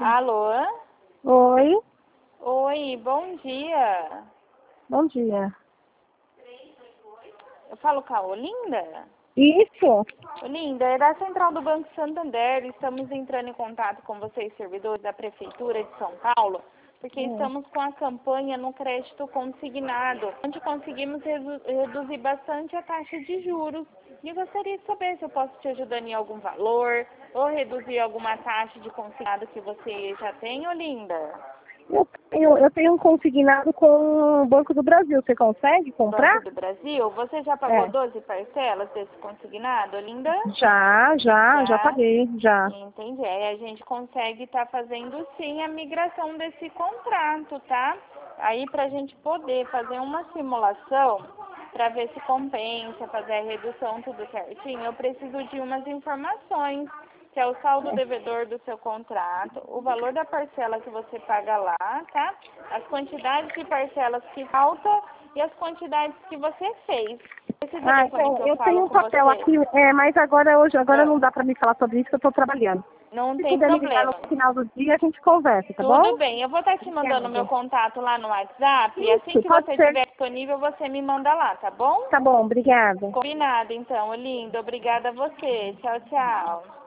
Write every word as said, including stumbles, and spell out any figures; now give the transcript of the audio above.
Alô? Oi, Oi, bom dia. bom dia. Eu falo com a Olinda? Isso? Olinda, é da Central do Banco Santander. Estamos entrando em contato com vocês, servidores da Prefeitura de São Paulo, porque Hum. estamos com a campanha no crédito consignado, onde conseguimos redu- reduzir bastante a taxa de juros. E eu gostaria de saber se eu posso te ajudar em algum valor ou reduzir alguma taxa de consignado que você já tem, Olinda. Eu tenho, eu tenho um consignado com o Banco do Brasil. Você consegue comprar? Banco do Brasil, você já pagou É. doze parcelas desse consignado, Olinda? Já, já, já Já? paguei, já. Entendi. Aí a gente consegue estar fazendo sim a migração desse contrato, tá? Aí para a gente poder fazer uma simulação para ver se compensa, fazer a redução tudo certinho, eu preciso de umas informações, que é o saldo devedor do seu contrato, o valor da parcela que você paga lá, tá? As quantidades de parcelas que faltam e as quantidades que você fez. Esse Ah, telefone então, que eu eu tenho falo um com papel você, aqui, é, mas agora hoje, agora ah, não dá pra me falar sobre isso, que eu tô trabalhando. não Se tem puder me ligar problema. no final do dia, a gente conversa, tá Tudo bom? bem, eu vou estar te mandando meu Obrigada. contato lá no WhatsApp e assim Isso, que pode você ser. estiver disponível, você me manda lá, tá bom? Tá bom, obrigada. Combinado, então, lindo. Obrigada a você. Tchau, tchau.